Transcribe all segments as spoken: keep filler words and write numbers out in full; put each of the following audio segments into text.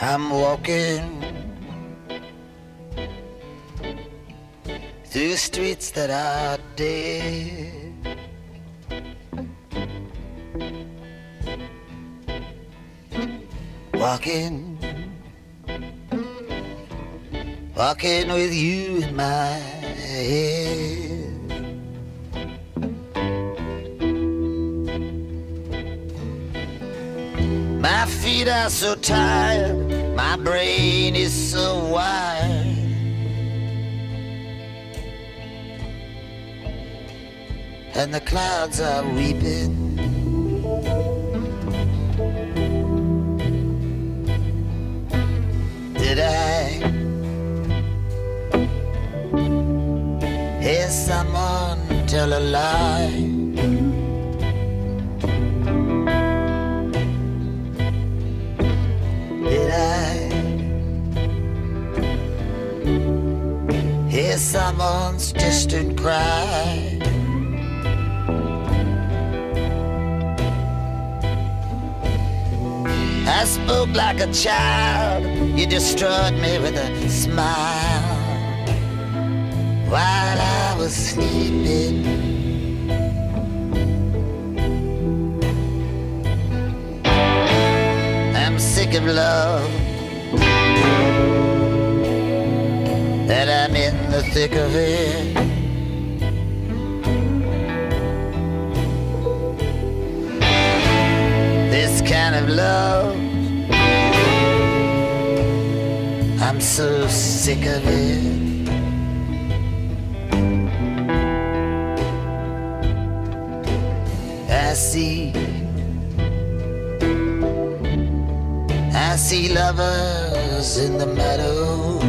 I'm walking through streets that are dead. Walking, walking with you in my head. My feet are so tired, my brain is so wired. And the clouds are weeping. Did I hear someone tell a lie? Did I hear someone's distant cry? I spoke like a child, you destroyed me with a smile while I was sleeping. I'm sick of love, that I'm in the thick of it. This kind of love, I'm so sick of it. I see, I see lovers in the meadow.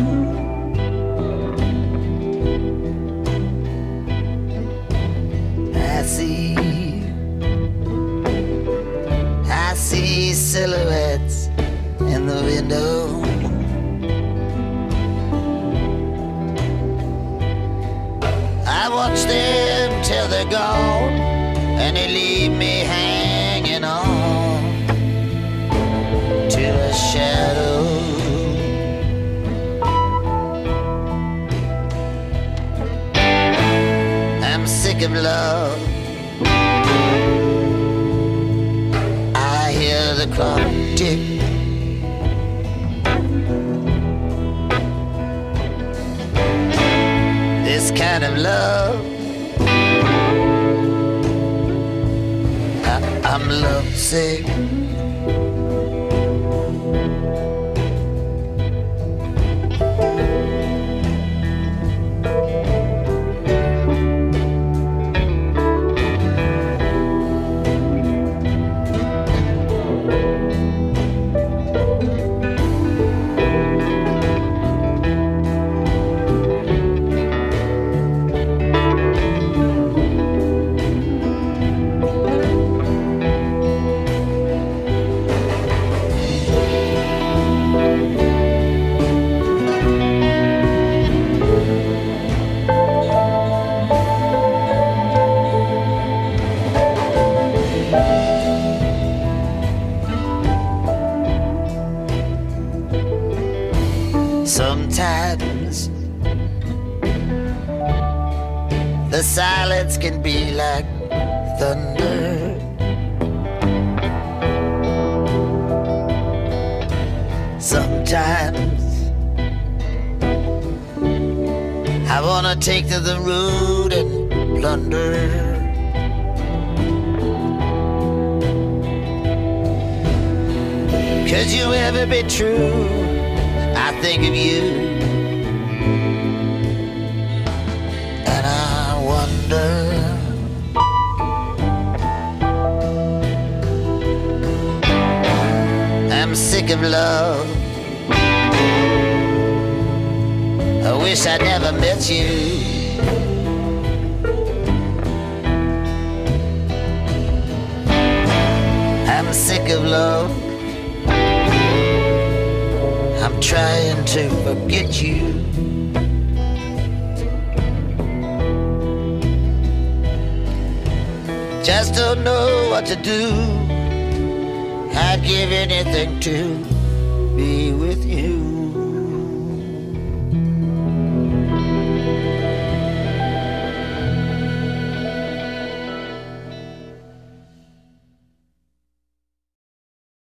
I see, I see silhouettes in the window. I watch them till they're gone, and they leave me hanging on to a shadow. I'm sick of love, I hear the clock tick. This kind of love, I, I'm lovesick. Sometimes the silence can be like thunder. Sometimes I wanna take to the road and plunder. Could you ever be true? I think of you, and I wonder. I'm sick of love, I wish I never met you. I'm sick of love, I'm trying to forget you. Just don't know what to do, I'd give anything to be with you.